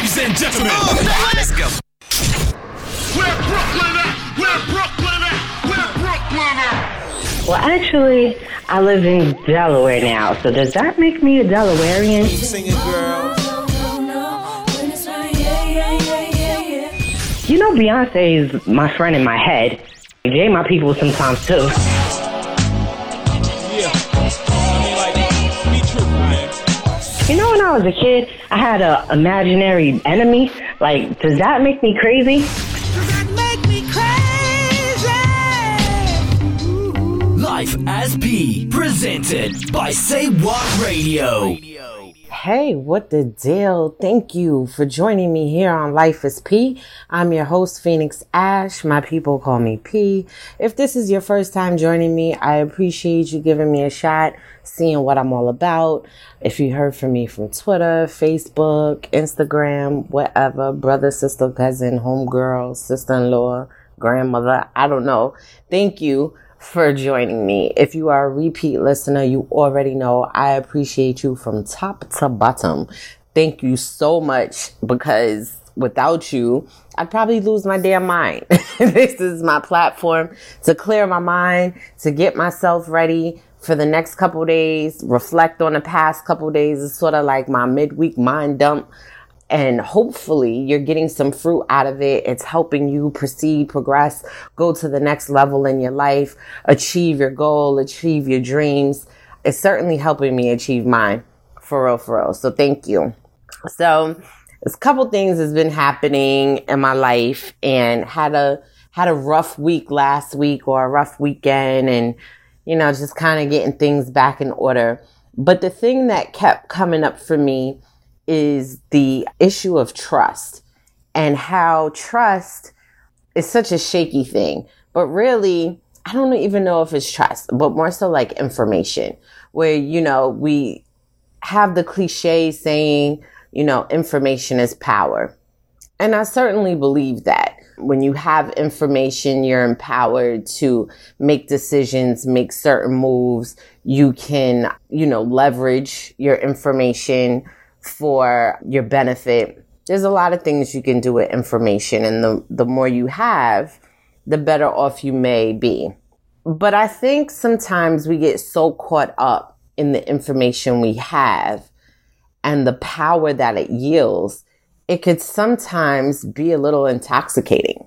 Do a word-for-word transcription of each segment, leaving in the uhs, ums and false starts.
Ladies and gentlemen, uh, let's go. Where Brooklyn at? Where Brooklyn at? Where Brooklyn at? Well, actually, I live in Delaware now, so does that make me a Delawarean? Keep singing, girl. You know, Beyonce is my friend in my head. Jay my people sometimes, too. Yeah. I mean, like, be true, man. You know, when I was a kid, I had an imaginary enemy. Like, does that make me crazy? Life as P, presented by Say What Radio. Hey, what the deal? Thank you for joining me here on Life is P. I'm your host, Phoenix Ash. My people call me P. If this is your first time joining me, I appreciate you giving me a shot, seeing what I'm all about. If you heard from me from Twitter, Facebook, Instagram, whatever, brother, sister, cousin, homegirl, sister-in-law, grandmother, I don't know. Thank you for joining me. If you are a repeat listener, you already know I appreciate you from top to bottom. Thank you so much, because without you, I'd probably lose my damn mind. This is my platform to clear my mind, to get myself ready for the next couple days, reflect on the past couple days. It's sort of like my midweek mind dump. And hopefully you're getting some fruit out of it. It's helping you proceed, progress, go to the next level in your life, achieve your goal, achieve your dreams. It's certainly helping me achieve mine, for real, for real. So thank you. So there's a couple things that's been happening in my life, and had a, had a rough week last week, or a rough weekend, and, you know, just kind of getting things back in order. But the thing that kept coming up for me is the issue of trust, and how trust is such a shaky thing. But really, I don't even know if it's trust, but more so like information, where, you know, we have the cliche saying, you know, information is power. And I certainly believe that. When you have information, you're empowered to make decisions, make certain moves. You can, you know, leverage your information for your benefit. There's a lot of things you can do with information, and the, the more you have, the better off you may be. But I think sometimes we get so caught up in the information we have and the power that it yields, it could sometimes be a little intoxicating.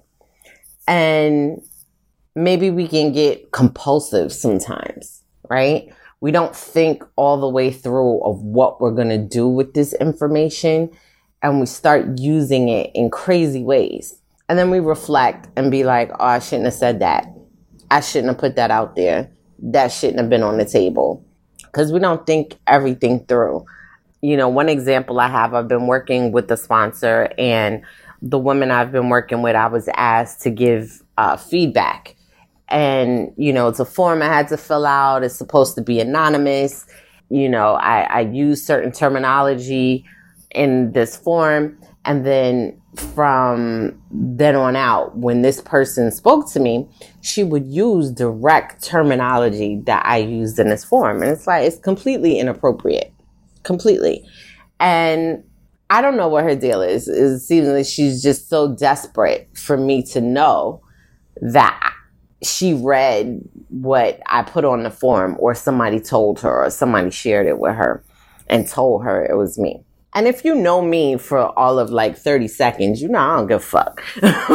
And maybe we can get compulsive sometimes, right? We don't think all the way through of what we're going to do with this information, and we start using it in crazy ways. And then we reflect and be like, oh, I shouldn't have said that. I shouldn't have put that out there. That shouldn't have been on the table. Because we don't think everything through. You know, one example I have, I've been working with a sponsor, and the woman I've been working with, I was asked to give uh, feedback. And, you know, it's a form I had to fill out. It's supposed to be anonymous. You know, I, I use certain terminology in this form. And then from then on out, when this person spoke to me, she would use direct terminology that I used in this form. And it's like, it's completely inappropriate. Completely. And I don't know what her deal is. It seems like she's just so desperate for me to know that she read what I put on the form, or somebody told her, or somebody shared it with her and told her it was me. And if you know me for all of like thirty seconds, you know I don't give a fuck.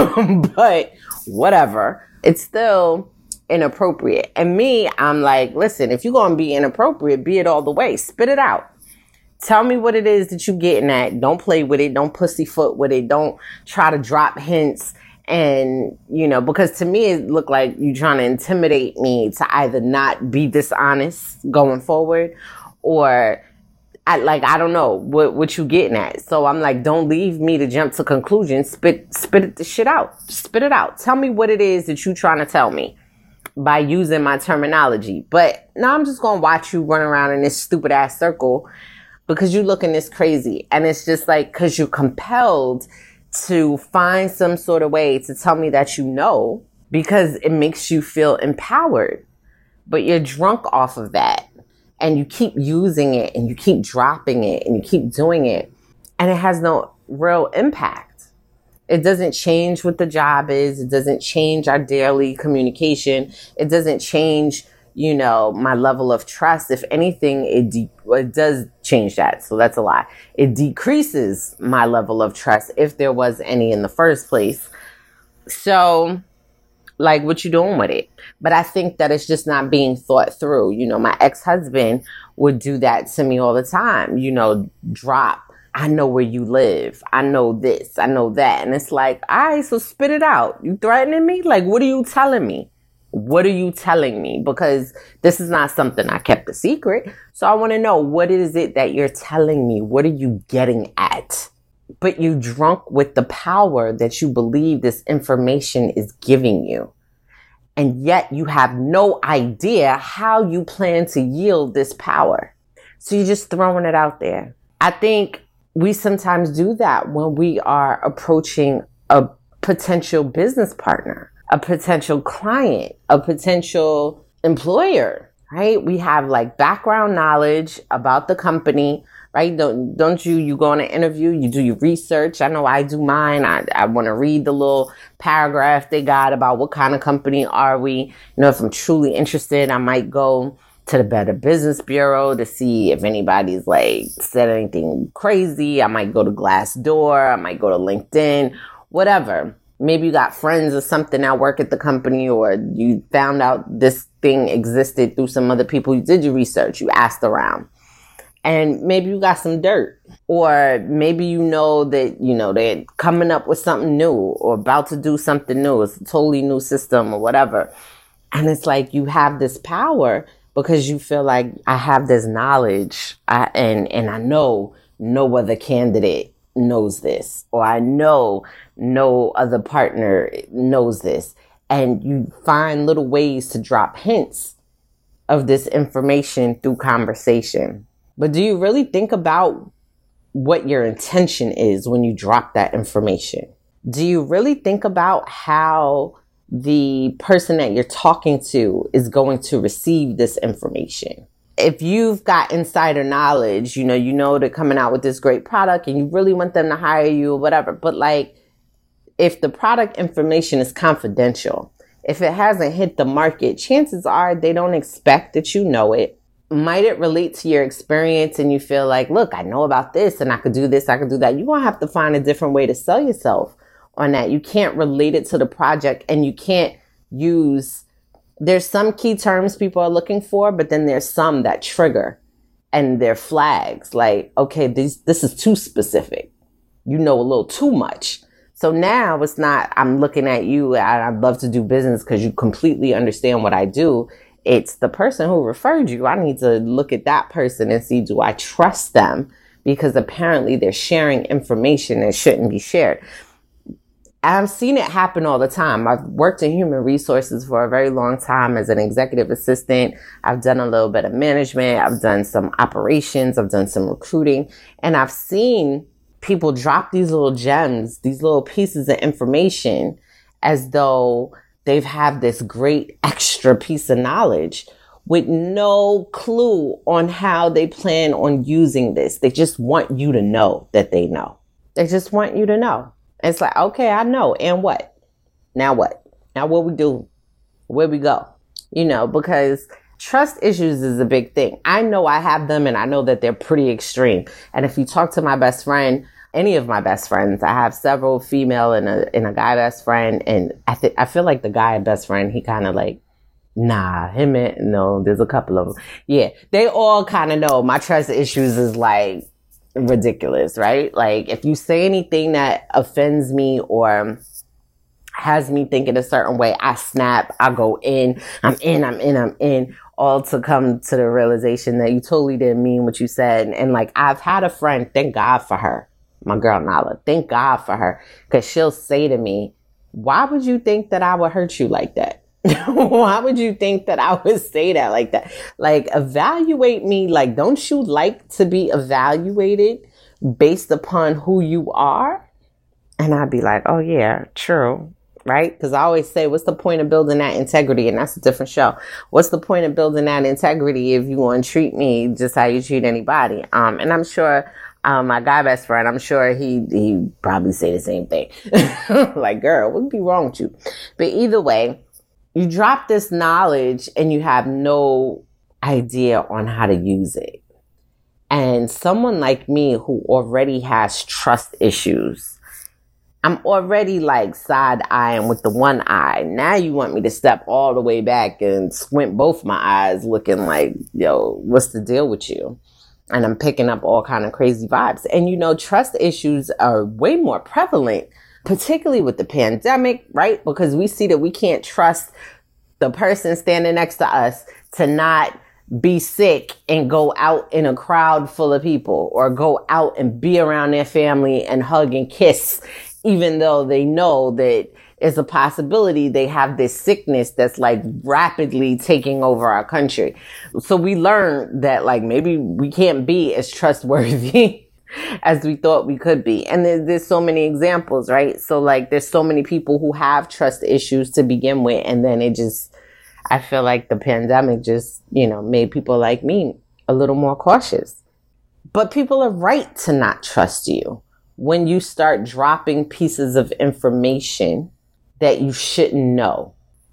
But whatever. It's still inappropriate. And me, I'm like, listen, if you're going to be inappropriate, be it all the way. Spit it out. Tell me what it is that you're getting at. Don't play with it. Don't pussyfoot with it. Don't try to drop hints. And, you know, because to me, it looked like you trying to intimidate me to either not be dishonest going forward, or I, like, I don't know what, what you getting at. So I'm like, don't leave me to jump to conclusions. Spit, spit it the shit out. Spit it out. Tell me what it is that you trying to tell me by using my terminology. But now I'm just going to watch you run around in this stupid ass circle because you looking this crazy. And it's just like, cause you're compelled to find some sort of way to tell me that you know, because it makes you feel empowered, but you're drunk off of that, and you keep using it, and you keep dropping it, and you keep doing it, and it has no real impact. It doesn't change what the job is. It doesn't change our daily communication. It doesn't change, you know, my level of trust. If anything, it, de- it does change that. So that's a lie. It decreases my level of trust if there was any in the first place. So, like, what you doing with it? But I think that it's just not being thought through. You know, my ex-husband would do that to me all the time. You know, drop, I know where you live. I know this. I know that. And it's like, all right, so spit it out. You threatening me? Like, what are you telling me? What are you telling me? Because this is not something I kept a secret. So I want to know, what is it that you're telling me? What are you getting at? But you drunk with the power that you believe this information is giving you. And yet you have no idea how you plan to yield this power. So you're just throwing it out there. I think we sometimes do that when we are approaching a potential business partner, a potential client, a potential employer, right? We have like background knowledge about the company, right? Don't, don't you, you go on an interview, you do your research. I know I do mine. I, I want to read the little paragraph they got about what kind of company are we. You know, if I'm truly interested, I might go to the Better Business Bureau to see if anybody's like said anything crazy. I might go to Glassdoor. I might go to LinkedIn, whatever. Maybe you got friends or something that work at the company, or you found out this thing existed through some other people. You did your research. You asked around. And maybe you got some dirt, or maybe you know that, you know, they're coming up with something new or about to do something new. It's a totally new system or whatever. And it's like you have this power because you feel like I have this knowledge I, and, and I know no other candidate knows this, or I know no other partner knows this. And you find little ways to drop hints of this information through conversation. But do you really think about what your intention is when you drop that information? Do you really think about how the person that you're talking to is going to receive this information? If you've got insider knowledge, you know, you know they're coming out with this great product and you really want them to hire you or whatever. But like, if the product information is confidential, if it hasn't hit the market, chances are they don't expect that you know it. Might it relate to your experience and you feel like, look, I know about this and I could do this, I could do that. You're going to have to find a different way to sell yourself on that. You can't relate it to the project, and you can't use, there's some key terms people are looking for, but then there's some that trigger and they're flags like, okay, this, this is too specific. You know a little too much. So now it's not, I'm looking at you and I'd love to do business because you completely understand what I do. It's the person who referred you. I need to look at that person and see, do I trust them? Because apparently they're sharing information that shouldn't be shared. I've seen it happen all the time. I've worked in human resources for a very long time as an executive assistant. I've done a little bit of management. I've done some operations. I've done some recruiting. And I've seen people drop these little gems, these little pieces of information as though they've had this great extra piece of knowledge with no clue on how they plan on using this. They just want you to know that they know. They just want you to know. It's like, okay, I know. And what? Now what? Now what we do? Where we go? You know, because trust issues is a big thing. I know I have them, and I know that they're pretty extreme. And if you talk to my best friend, any of my best friends, I have several female and a, and a guy best friend. And I think, I feel like the guy best friend, he kind of like, nah, him and no, there's a couple of them. Yeah. They all kind of know my trust issues is like ridiculous, right? Like if you say anything that offends me or has me thinking a certain way, I snap, I go in, I'm in, I'm in, I'm in, all to come to the realization that you totally didn't mean what you said. And, and like, I've had a friend, thank God for her, my girl Nala, thank God for her, because she'll say to me, why would you think that I would hurt you like that? Why would you think that I would say that like that? Like, evaluate me. Like, don't you like to be evaluated based upon who you are? And I'd be like, oh yeah, true. Right? Because I always say, what's the point of building that integrity? And that's a different show. What's the point of building that integrity if you want to treat me just how you treat anybody? Um, and I'm sure Um, my guy best friend, I'm sure he he probably say the same thing. Like, girl, what would be wrong with you? But either way, you drop this knowledge and you have no idea on how to use it. And someone like me who already has trust issues, I'm already like side-eyeing with the one eye. Now you want me to step all the way back and squint both my eyes looking like, yo, what's the deal with you? And I'm picking up all kind of crazy vibes. And, you know, trust issues are way more prevalent, particularly with the pandemic, right? Because we see that we can't trust the person standing next to us to not be sick and go out in a crowd full of people, or go out and be around their family and hug and kiss, even though they know that it's a possibility they have this sickness that's like rapidly taking over our country. So we learned that like maybe we can't be as trustworthy as we thought we could be. And there's, there's so many examples, right? So like there's so many people who have trust issues to begin with. And then it just, I feel like the pandemic just, you know, made people like me a little more cautious. But people are right to not trust you when you start dropping pieces of information that you shouldn't know,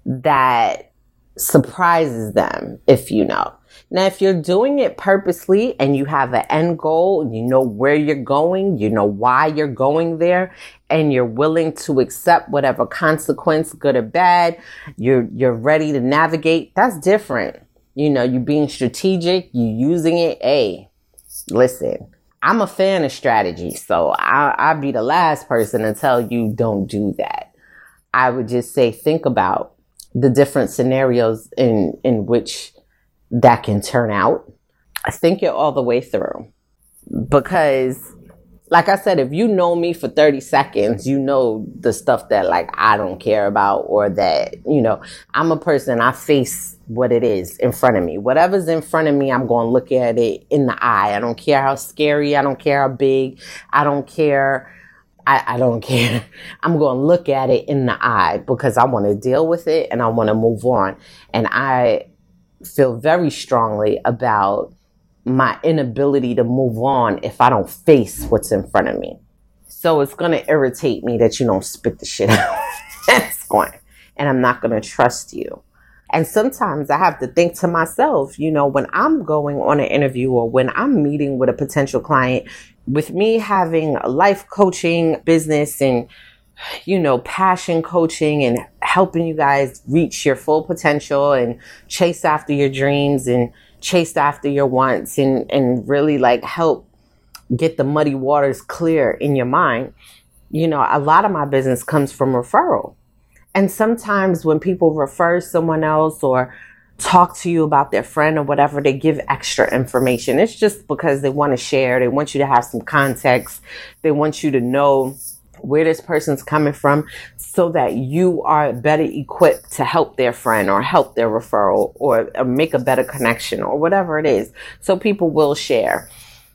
that surprises them if you know. Now, if you're doing it purposely and you have an end goal, you know where you're going, you know why you're going there, and you're willing to accept whatever consequence, good or bad, you're you're ready to navigate, that's different. You know, you're being strategic, you using it. Hey, listen, I'm a fan of strategy, so I, I'll be the last person to tell you don't do that. I would just say, think about the different scenarios in, in which that can turn out. Think it all the way through. Because, like I said, if you know me for thirty seconds, you know the stuff that, like, I don't care about, or that, you know, I'm a person, I face what it is in front of me. Whatever's in front of me, I'm going to look at it in the eye. I don't care how scary, I don't care how big, I don't care... I, I don't care. I'm going to look at it in the eye because I want to deal with it and I want to move on. And I feel very strongly about my inability to move on if I don't face what's in front of me. So it's going to irritate me that you don't spit the shit out. That's going. And I'm not going to trust you. And sometimes I have to think to myself, you know, when I'm going on an interview or when I'm meeting with a potential client, with me having a life coaching business and, you know, passion coaching and helping you guys reach your full potential and chase after your dreams and chase after your wants and, and really like help get the muddy waters clear in your mind. You know, a lot of my business comes from referral. And sometimes when people refer someone else or talk to you about their friend or whatever, they give extra information. It's just because they want to share. They want you to have some context. They want you to know where this person's coming from so that you are better equipped to help their friend or help their referral or, or make a better connection or whatever it is. So people will share.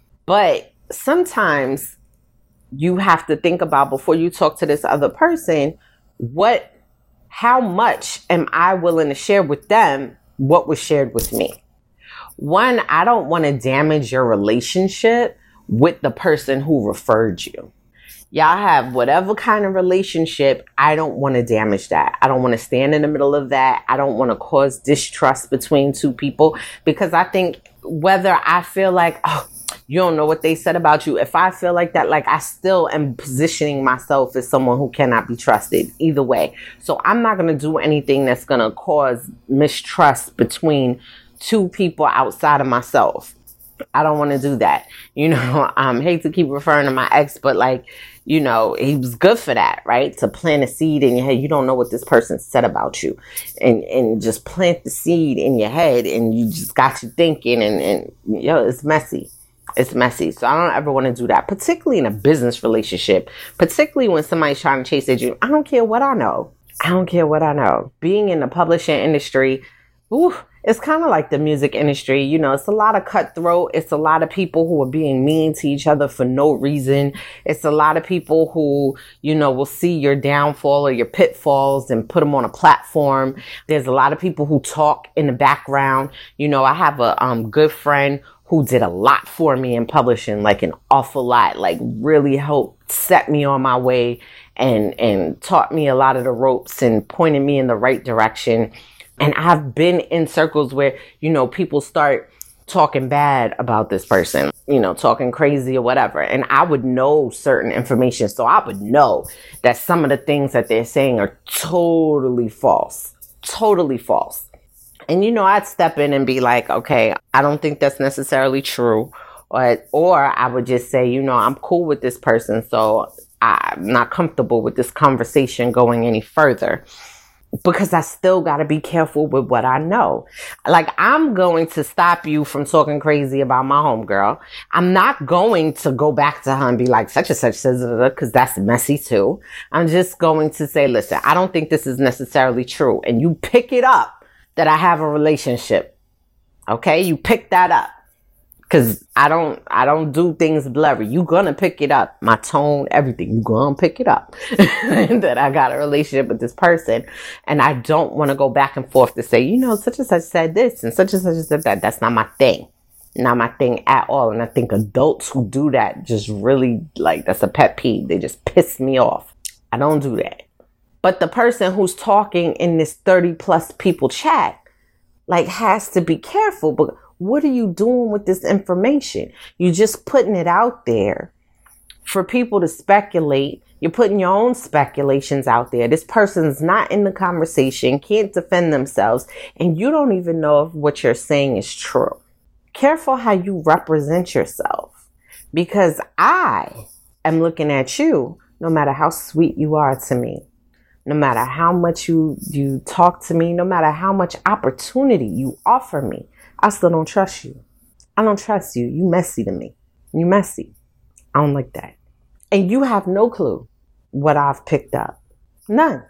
But sometimes you have to think about, before you talk to this other person, what, how much am I willing to share with them what was shared with me? One, I don't want to damage your relationship with the person who referred you. Y'all have whatever kind of relationship. I don't want to damage that. I don't want to stand in the middle of that. I don't want to cause distrust between two people, because I think whether I feel like, oh, you don't know what they said about you. If I feel like that, like I still am positioning myself as someone who cannot be trusted either way. So I'm not going to do anything that's going to cause mistrust between two people outside of myself. I don't want to do that. You know, I um, hate to keep referring to my ex, but like, you know, he was good for that, right? To plant a seed in your head. You don't know what this person said about you, and, and just plant the seed in your head, and you just got you thinking, and, and you know, it's messy. It's messy. So I don't ever want to do that, particularly in a business relationship, particularly when somebody's trying to chase at you. I don't care what I know. I don't care what I know. Being in the publishing industry, ooh, it's kind of like the music industry. You know, it's a lot of cutthroat. It's a lot of people who are being mean to each other for no reason. It's a lot of people who, you know, will see your downfall or your pitfalls and put them on a platform. There's a lot of people who talk in the background. You know, I have a um, good friend who did a lot for me in publishing, like an awful lot, like really helped set me on my way and, and taught me a lot of the ropes and pointed me in the right direction. And I've been in circles where, you know, people start talking bad about this person, you know, talking crazy or whatever. And I would know certain information. So I would know that some of the things that they're saying are totally false, totally false. And, you know, I'd step in and be like, okay, I don't think that's necessarily true. Or, or I would just say, you know, I'm cool with this person, so I'm not comfortable with this conversation going any further. Because I still got to be careful with what I know. Like, I'm going to stop you from talking crazy about my homegirl. I'm not going to go back to her and be like, such and such says, because that's messy too. I'm just going to say, listen, I don't think this is necessarily true. And you pick it up that I have a relationship. Okay? You pick that up. Cause I don't, I don't do things blurry. You gonna pick it up. My tone, everything. You gonna pick it up. That I got a relationship with this person. And I don't want to go back and forth to say, you know, such and such said this and such and such said that. That's not my thing. Not my thing at all. And I think adults who do that just really, like, that's a pet peeve. They just piss me off. I don't do that. But the person who's talking in this thirty plus people chat, like, has to be careful. But what are you doing with this information? You're just putting it out there for people to speculate. You're putting your own speculations out there. This person's not in the conversation, can't defend themselves, and you don't even know if what you're saying is true. Careful how you represent yourself, because I am looking at you, no matter how sweet you are to me, no matter how much you, you talk to me, no matter how much opportunity you offer me. I still don't trust you. I don't trust you. You messy to me. You messy. I don't like that. And you have no clue what I've picked up. None.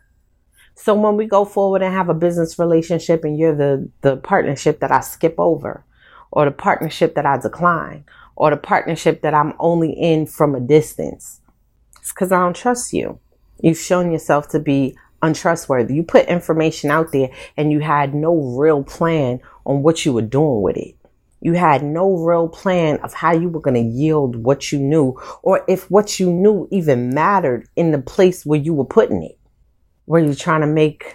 So when we go forward and have a business relationship and you're the, the partnership that I skip over, or the partnership that I decline, or the partnership that I'm only in from a distance, it's because I don't trust you. You've shown yourself to be untrustworthy. You put information out there and you had no real plan on what you were doing with it. You had no real plan of how you were going to yield what you knew, or if what you knew even mattered in the place where you were putting it. Were you trying to make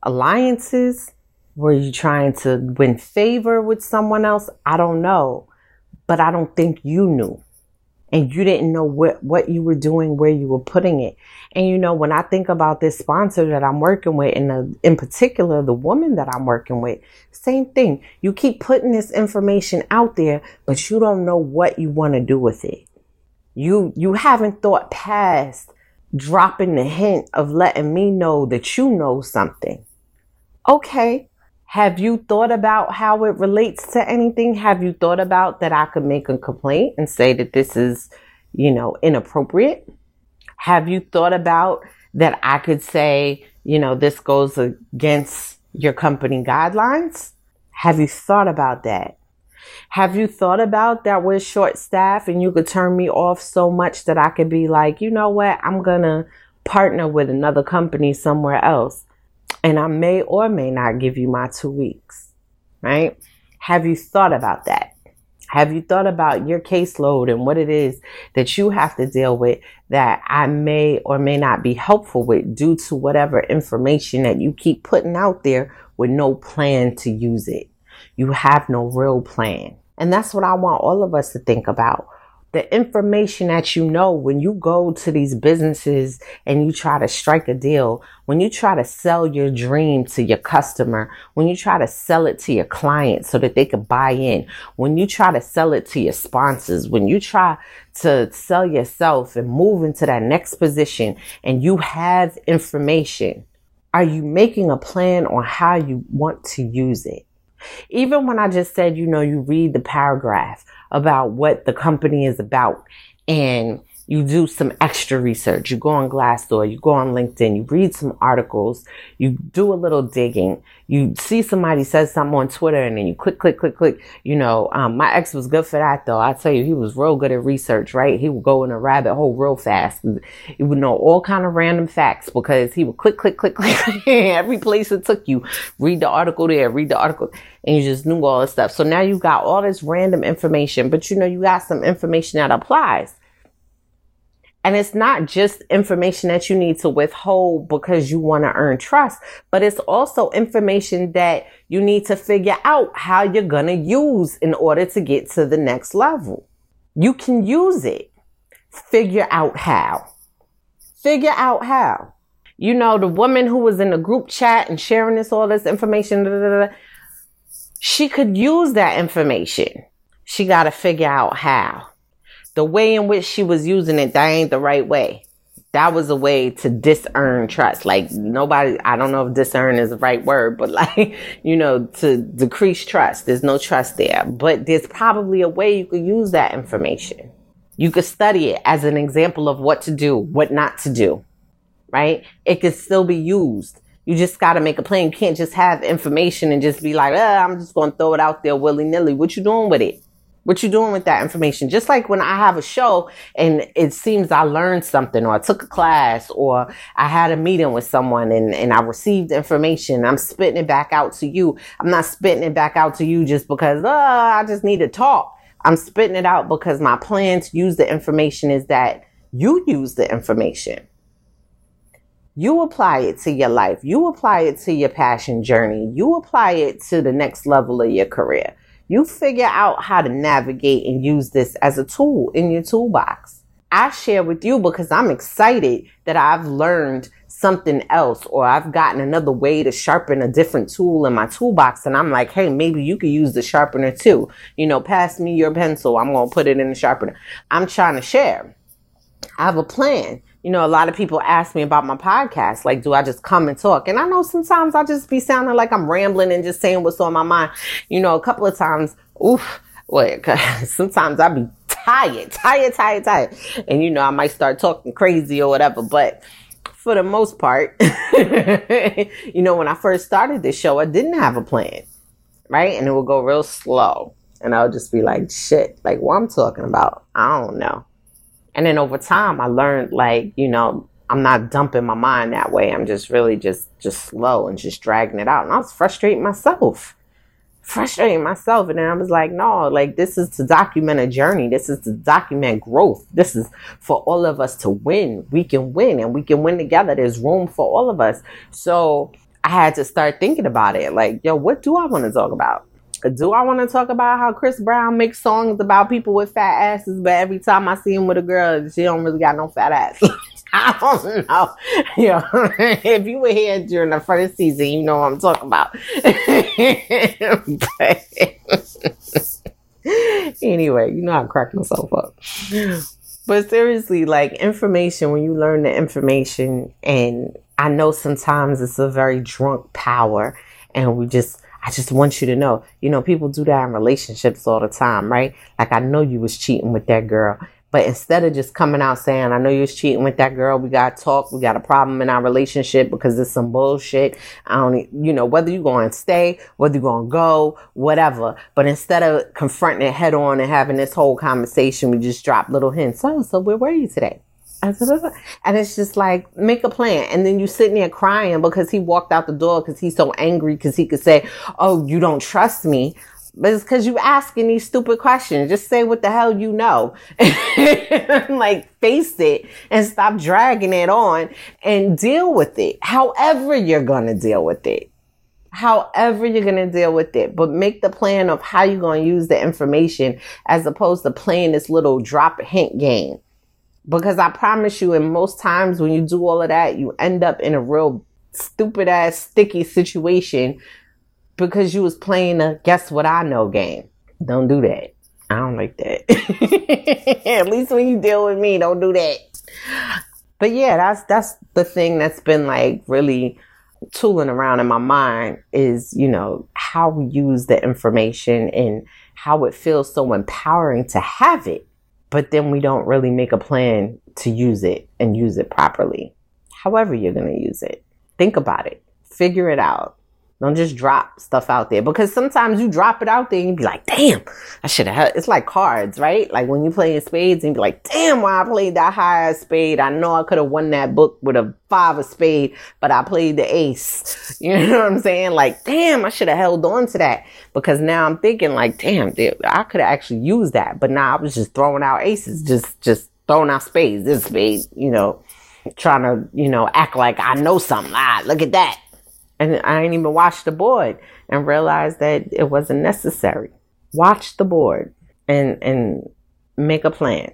alliances? Were you trying to win favor with someone else? I don't know, but I don't think you knew. And you didn't know what, what you were doing, where you were putting it. And, you know, when I think about this sponsor that I'm working with, and the, in particular, the woman that I'm working with, same thing. You keep putting this information out there, but you don't know what you want to do with it. You, you haven't thought past dropping the hint of letting me know that you know something. Okay. Have you thought about how it relates to anything? Have you thought about that I could make a complaint and say that this is, you know, inappropriate? Have you thought about that I could say, you know, this goes against your company guidelines? Have you thought about that? Have you thought about that we're short staffed and you could turn me off so much that I could be like, you know what, I'm going to partner with another company somewhere else. And I may or may not give you my two weeks, right? Have you thought about that? Have you thought about your caseload and what it is that you have to deal with that I may or may not be helpful with due to whatever information that you keep putting out there with no plan to use it? You have no real plan. And that's what I want all of us to think about. The information that you know, when you go to these businesses and you try to strike a deal, when you try to sell your dream to your customer, when you try to sell it to your client so that they could buy in, when you try to sell it to your sponsors, when you try to sell yourself and move into that next position and you have information, are you making a plan on how you want to use it? Even when I just said, you know, you read the paragraph about what the company is about and You do some extra research. You go on Glassdoor, you go on LinkedIn, you read some articles, you do a little digging. You see somebody says something on Twitter and then you click, click, click, click. You know, um, my ex was good for that though. I tell you, he was real good at research, right? He would go in a rabbit hole real fast. He would know all kind of random facts because he would click, click, click, click. Every place it took you, read the article there, read the article, and you just knew all this stuff. So now you got all this random information, but you know, you got some information that applies. And it's not just information that you need to withhold because you want to earn trust, but it's also information that you need to figure out how you're going to use in order to get to the next level. You can use it. Figure out how. Figure out how. You know, the woman who was in the group chat and sharing this, all this information, da, da, da, she could use that information. She got to figure out how. The way in which she was using it, that ain't the right way. That was a way to dis-earn trust. Like nobody, I don't know if dis-earn is the right word, but like, you know, to decrease trust. There's no trust there. But there's probably a way you could use that information. You could study it as an example of what to do, what not to do, right? It could still be used. You just got to make a plan. You can't just have information and just be like, oh, I'm just going to throw it out there willy-nilly. What you doing with it? What you doing with that information? Just like when I have a show and it seems I learned something or I took a class or I had a meeting with someone and, and I received information. I'm spitting it back out to you. I'm not spitting it back out to you just because, oh, I just need to talk. I'm spitting it out because my plan to use the information is that you use the information. You apply it to your life. You apply it to your passion journey. You apply it to the next level of your career. You figure out how to navigate and use this as a tool in your toolbox. I share with you because I'm excited that I've learned something else or I've gotten another way to sharpen a different tool in my toolbox. And I'm like, hey, maybe you could use the sharpener too. You know, pass me your pencil. I'm going to put it in the sharpener. I'm trying to share. I have a plan. You know, a lot of people ask me about my podcast. Like, do I just come and talk? And I know sometimes I just be sounding like I'm rambling and just saying what's on my mind. You know, a couple of times, oof, wait, sometimes I be tired, tired, tired, tired. And, you know, I might start talking crazy or whatever. But for the most part, you know, when I first started this show, I didn't have a plan, right? And it would go real slow. And I would just be like, shit, like what I'm talking about, I don't know. And then over time, I learned, like, you know, I'm not dumping my mind that way. I'm just really just, just slow and just dragging it out. And I was frustrating myself, frustrating myself. And then I was like, no, like, this is to document a journey. This is to document growth. This is for all of us to win. We can win and we can win together. There's room for all of us. So I had to start thinking about it. Like, yo, what do I want to talk about? Do I want to talk about how Chris Brown makes songs about people with fat asses, but every time I see him with a girl, she don't really got no fat ass? I don't know. You know, if you were here during the first season, you know what I'm talking about. But anyway, you know I cracked myself up. But seriously, like, information, when you learn the information, and I know sometimes it's a very drunk power, and we just... I just want you to know, you know, people do that in relationships all the time, right? Like, I know you was cheating with that girl, but instead of just coming out saying, I know you was cheating with that girl, we got to talk, we got a problem in our relationship because it's some bullshit. I don't, you know, whether you're going to stay, whether you're going to go, whatever. But instead of confronting it head on and having this whole conversation, we just drop little hints. So, so where were you today? And it's just like, make a plan. And then you sitting there crying because he walked out the door because he's so angry because he could say, oh, you don't trust me. But it's because you asking these stupid questions. Just say what the hell you know. Like, face it and stop dragging it on and deal with it. However you're going to deal with it. However you're going to deal with it. But make the plan of how you're going to use the information as opposed to playing this little drop a hint game. Because I promise you, and most times when you do all of that, you end up in a real stupid ass sticky situation because you was playing a guess what I know game. Don't do that. I don't like that. At least when you deal with me, don't do that. But yeah, that's that's the thing that's been like really tooling around in my mind is, you know, how we use the information and how it feels so empowering to have it. but then we don't really make a plan to use it and use it properly. However you're going to use it. Think about it. Figure it out. Don't just drop stuff out there, because sometimes you drop it out there and you be like, damn, I should have had, it's like cards, right? Like when you play in spades and you be like, damn, why I played that high spade. I know I could have won that book with a five of spade, but I played the ace. You know what I'm saying? Like, damn, I should have held on to that, because now I'm thinking like, damn, I could have actually used that. But now I was just throwing out aces, just, just throwing out spades, this spade, you know, trying to, you know, act like I know something. Ah, look at that. And I didn't even watch the board and realize that it wasn't necessary. Watch the board and, and make a plan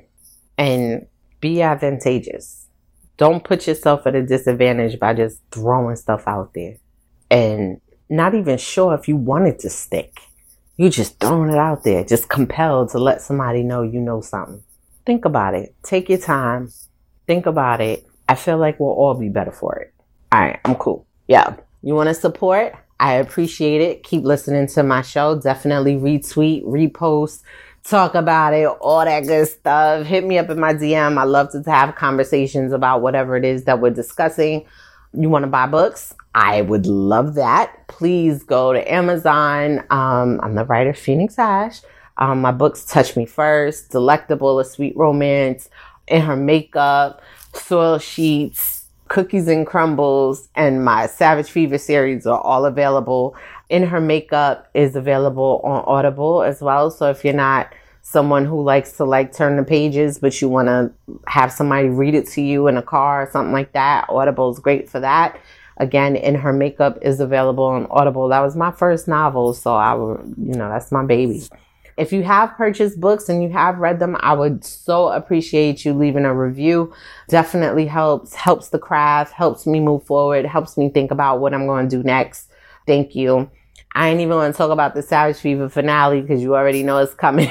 and be advantageous. Don't put yourself at a disadvantage by just throwing stuff out there and not even sure if you want it to stick. You just throwing it out there, just compelled to let somebody know you know something. Think about it. Take your time. Think about it. I feel like we'll all be better for it. All right, I'm cool. Yeah. You want to support? I appreciate it. Keep listening to my show. Definitely retweet, repost, talk about it, all that good stuff. Hit me up in my D M. I love to have conversations about whatever it is that we're discussing. You want to buy books? I would love that. Please go to Amazon. Um, I'm the writer, Phoenix Ash. Um, my books, Touch Me First, Delectable, A Sweet Romance, In Her Makeup, Soil Sheets, Cookies and Crumbles, and my Savage Fever series are all available. In Her Makeup is available on Audible as well. So if you're not someone who likes to like turn the pages, but you want to have somebody read it to you in a car or something like that, Audible is great for that. Again, In Her Makeup is available on Audible. That was my first novel, so I would, you know, that's my baby. If you have purchased books and you have read them, I would so appreciate you leaving a review. Definitely helps, helps the craft, helps me move forward, helps me think about what I'm going to do next. Thank you. I ain't even want to talk about the Savage Fever finale because you already know it's coming.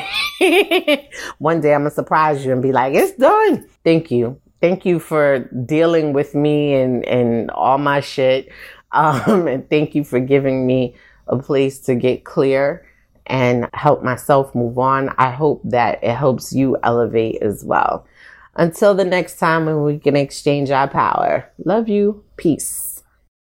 One day I'm going to surprise you and be like, it's done. Thank you. Thank you for dealing with me and, and all my shit. Um, and thank you for giving me a place to get clear and help myself move on. I hope that it helps you elevate as well. Until the next time when we can exchange our power. Love you. Peace.